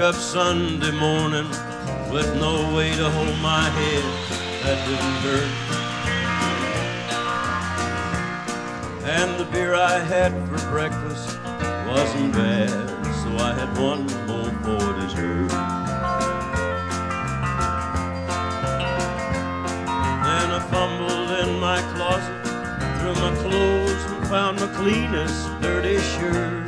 up Sunday morning with no way to hold my head that didn't hurt. And the beer I had for breakfast wasn't bad, so I had one more for dessert. Then I fumbled in my closet, threw my clothes and found my cleanest dirty shirt.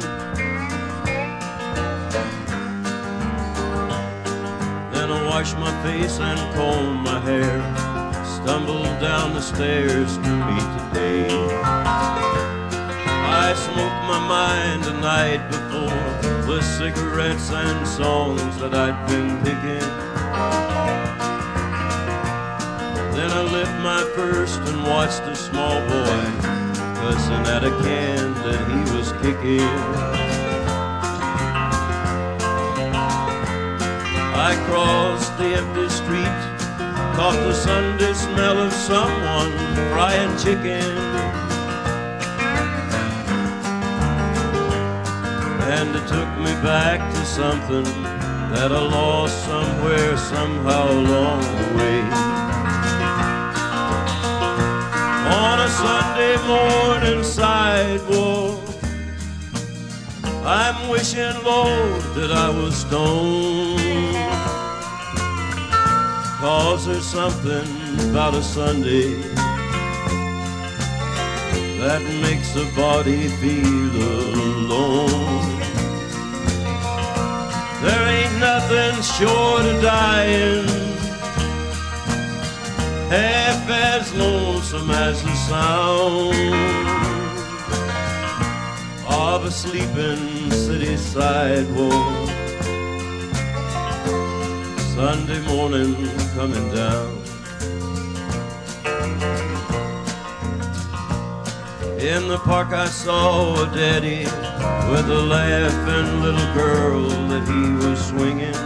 Then I washed my face and combed my hair, stumbled down the stairs to meet the day. I smoked my mind the night before with cigarettes and songs that I'd been picking. Then I lit my first and watched a small boy cussing at a can that he was kicking. I crossed the empty street, caught the Sunday smell of someone frying chicken. And it took me back to something that I lost somewhere, somehow along the way. On a Sunday morning sidewalk, I'm wishing, Lord, that I was stoned. 'Cause there's something about a Sunday that makes a body feel alone. There ain't nothing short of dying half as lonesome as the sound of a sleeping city sidewalk. Sunday morning coming down. In the park I saw a daddy with a laughing little girl that he was swinging.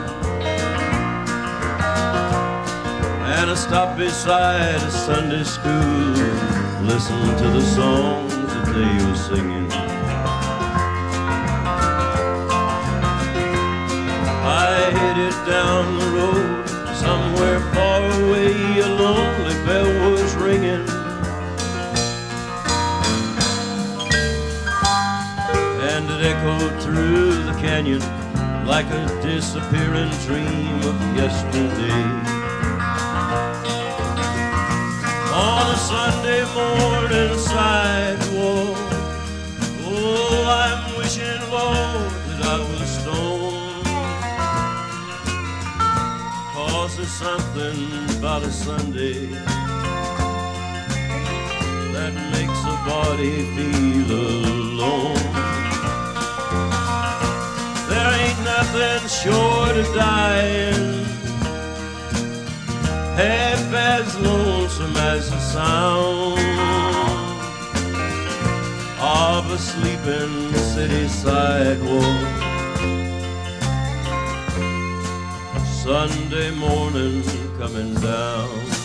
And I stopped beside a Sunday school, listened to the songs that they were singing. I headed down the road, somewhere far away, a lonely bell was ringing. And it echoed through the canyon like a disappearing dream of yesterday. On a Sunday morning sidewalk, oh, I'm wishing, Lord, that I was stoned. 'Cause there's something about a Sunday that makes a body feel alone. There ain't nothing short of dying half as lonesome as the sound of a sleeping city sidewalk. Sunday morning coming down.